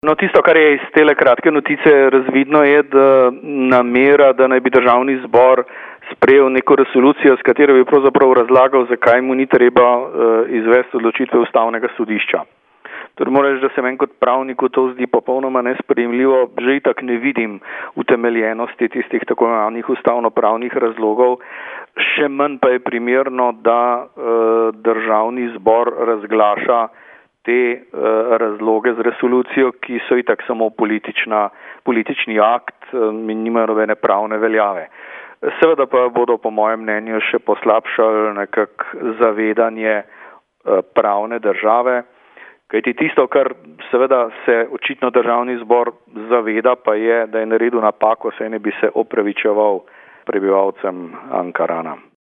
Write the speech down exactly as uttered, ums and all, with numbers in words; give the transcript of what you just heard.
No, tisto, kar je iz tele kratke notice razvidno, je, da namera, da naj bi državni zbor sprejel neko resolucijo, s katero bi pravzaprav razlagal, zakaj mu ni treba uh, izvesti odločitve ustavnega sodišča. Torej moram reči, da se meni kot pravniku to zdi popolnoma nesprejemljivo. Že itak ne vidim utemeljenosti tistih tako imenovanih ustavnopravnih razlogov. Še manj pa je primerno, da uh, državni zbor razglaša te uh, razloge z resolucijo, ki so itak samo politična, politični akt in um, nimajo nobene pravne veljave. Seveda pa bodo po mojem mnenju še poslabšali nekak zavedanje uh, pravne države, kajti tisto, kar seveda se očitno državni zbor zaveda, pa je, da je naredil napako, saj ne bi se opravičeval prebivalcem Ankarana.